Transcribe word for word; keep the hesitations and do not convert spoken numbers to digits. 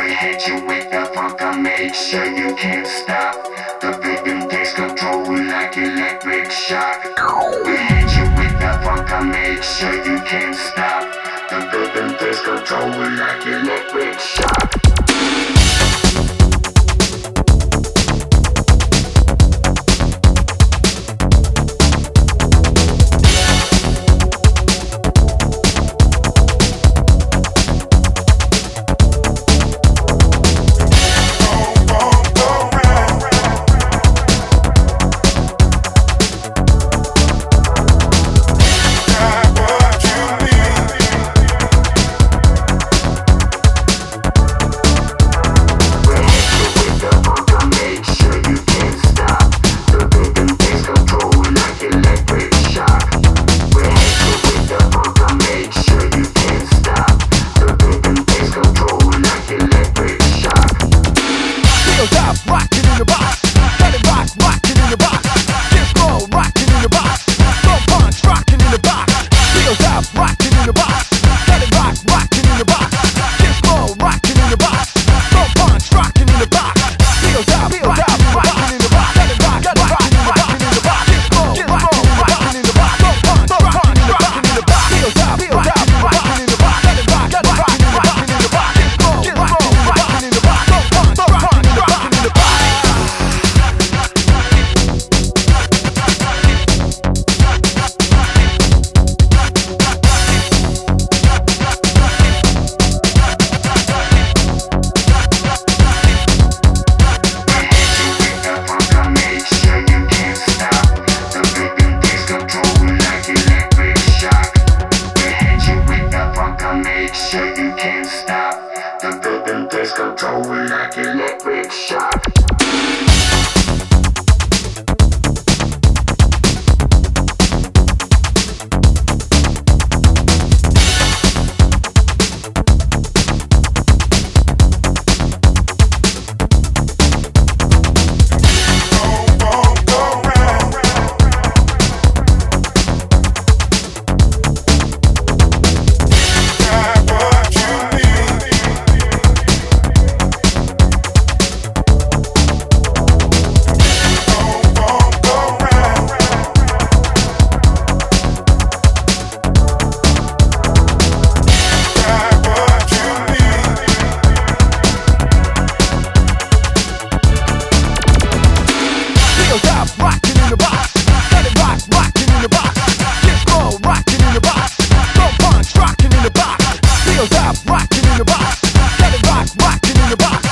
We hit you with the funk, I make sure you can't stop. The rhythm takes control like electric shock. We hit you with the funk, I make sure you can't stop. The rhythm takes control like electric shock. Rockin' in the box, let it rock, rockin' in the box. Disco, rockin' in the box. Slow punch, rockin' in the box. Wheels up, rockin' in the box. Let it rock, rockin' in the box. Disco, rockin' in the box. Slow punch, rockin' in the box. Wheels up, wheels up, rockin' in the box. Let it rock, rockin' in the box. Disco, rockin' in the box. Slow punch, rockin' in the box. Wheels up, wheels up, rockin' in the box. Let it rock, rockin' in the box. Disco, rockin' in the box. Slow punch, rockin' in the box. The rhythm takes control like electric shock. Rockin' in the box, let it rock, rockin' in the box. Disco, rockin' in the box. Slow punch, rockin' in the box. Wheels up, rockin' in the box. Let it rock, rockin' in the box.